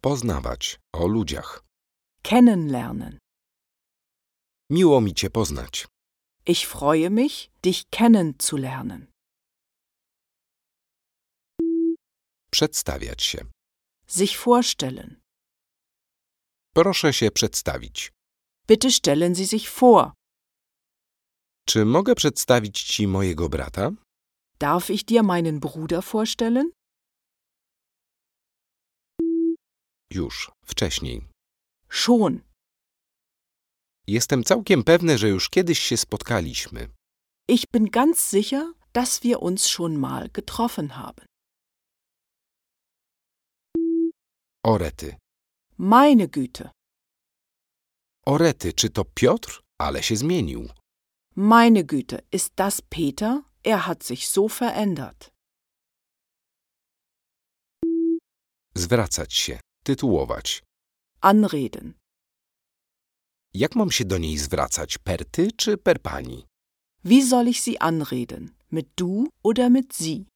Poznawać, o ludziach. Kennenlernen. Miło mi cię poznać. Ich freue mich, dich kennenzulernen. Przedstawiać się. Sich vorstellen. Proszę się przedstawić. Bitte stellen Sie sich vor. Czy mogę przedstawić ci mojego brata? Darf ich dir meinen Bruder vorstellen? Już, wcześniej. Schon. Jestem całkiem pewny, że już kiedyś się spotkaliśmy. Ich bin ganz sicher, dass wir uns schon mal getroffen haben. O rety. Meine Güte. O rety, czy to Piotr? Ale się zmienił. Meine Güte, ist das Peter? Er hat sich so verändert. Zwracać się, tytułować. Anreden. Jak mam się do niej zwracać? Per ty czy per pani? Wie soll ich Sie anreden? Mit du oder mit Sie?